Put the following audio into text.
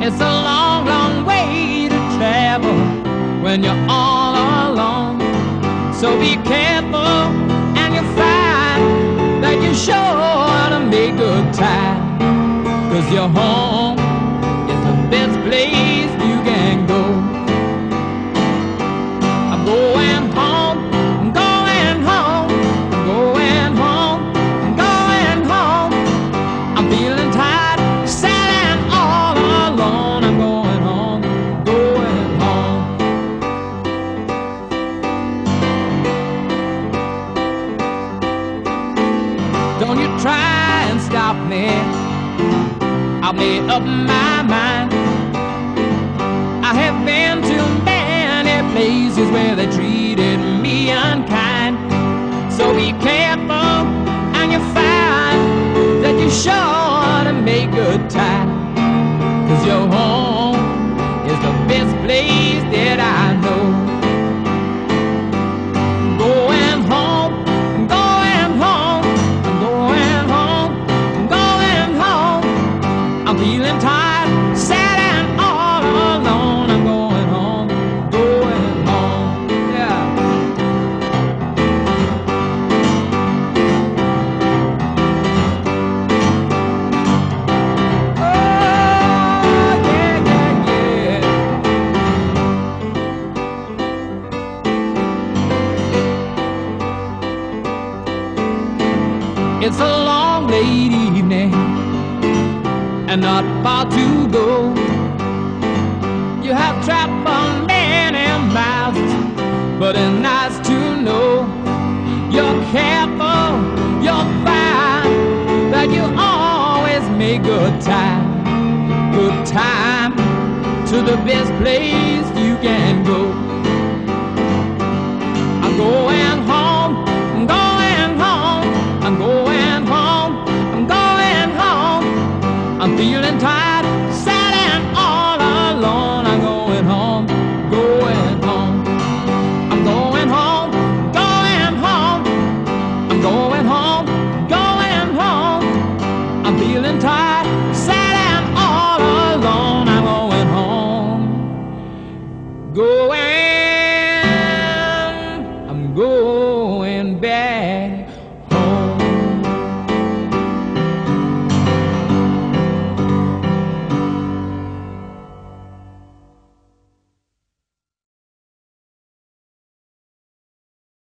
It's a long, long way to travel when you're all alone. So be careful and you'll find that you're sure to make good time. 'Cause your home is the best place you can go. I'm going home, I'm going home, I'm going home, I'm going home. I'm feeling tired, sad and all alone. I'm going home, going home. Don't you try and stop me, I've made up my mind. I have been to many places where they treated me unkind. So be careful and you'll find that you're sure to make good time. 'Cause your home is the best place that I know. Going home, I'm going home, I'm going home, I'm going home. I'm feeling tired, sad and all alone. I'm going home, yeah. Oh, yeah, yeah, yeah. It's a long, late evening and not far to go. You have traveled many miles, but it's nice to know you're careful, you'll find that you always make good time to the best place you can go.